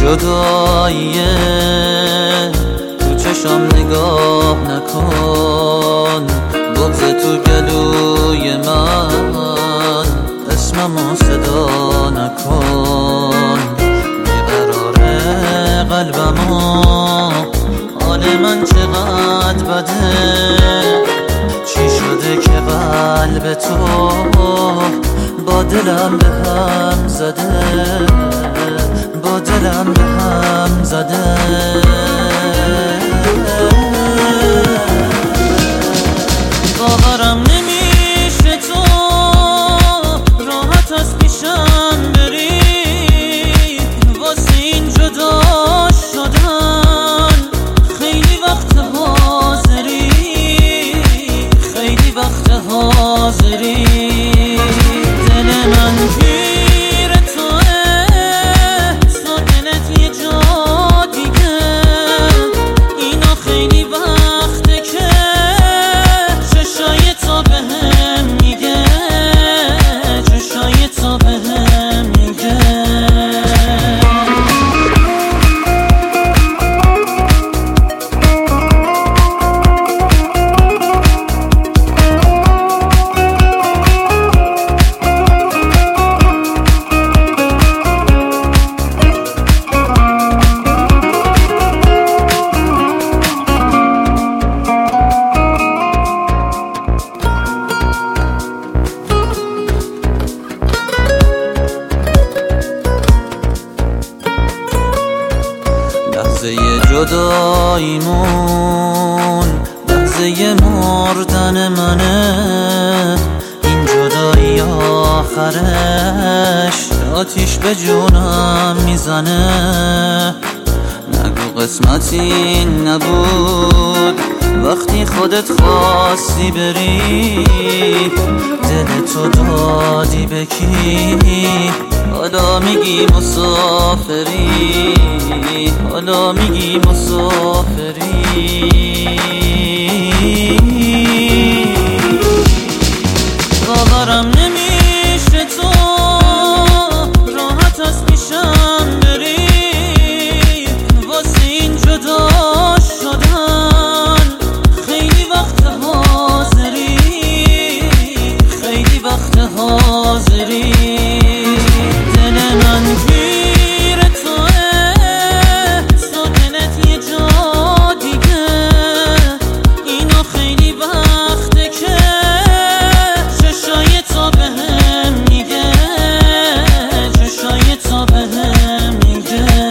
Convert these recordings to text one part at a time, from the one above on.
جداییه، تو چشم نگاه نکن، بغض تو گلوی من، اسممو صدا نکن. بیقراره قلبمو، حال من چقدر بده، چی شده که قلب تو با دلم به هم زده، با دلم به هم زده. باورم نمیشه تو راحت از پیشم بری، واسه این جدا شدن خیلی وقت حاضری، خیلی وقت حاضری. دل من گیر توه، ساکنت یه جا دیگه، اینا خیلی وقته که چشای تو بهم میگه، چشای تو بهم میگه. لحظه جداییمون لحظه مردن منه، این جدایی آخرش آتیش به جونم میزنه. نگو قسمتی نبود وقتی خودت خواستی بری، دل تو دادی به کی، حالا میگی مسافری، حالا میگی مسافری. باورم نمیشه تو راحت از پیشم بری، واسه این جدا شدن خیلی وقت حاضری، خیلی وقت حاضری. دل من گیر توه، ساکنت یه جا دیگه، اینا خیلی وقته که چشای تو بهم میگه، چشای تو بهم میگه.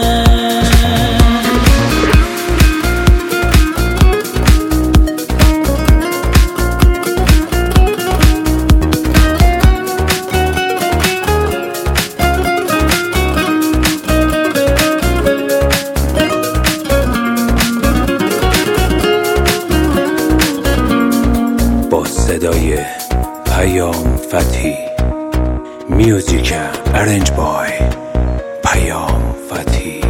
صدای پیام فتحی، میوزیک ارنج بای پیام فتحی.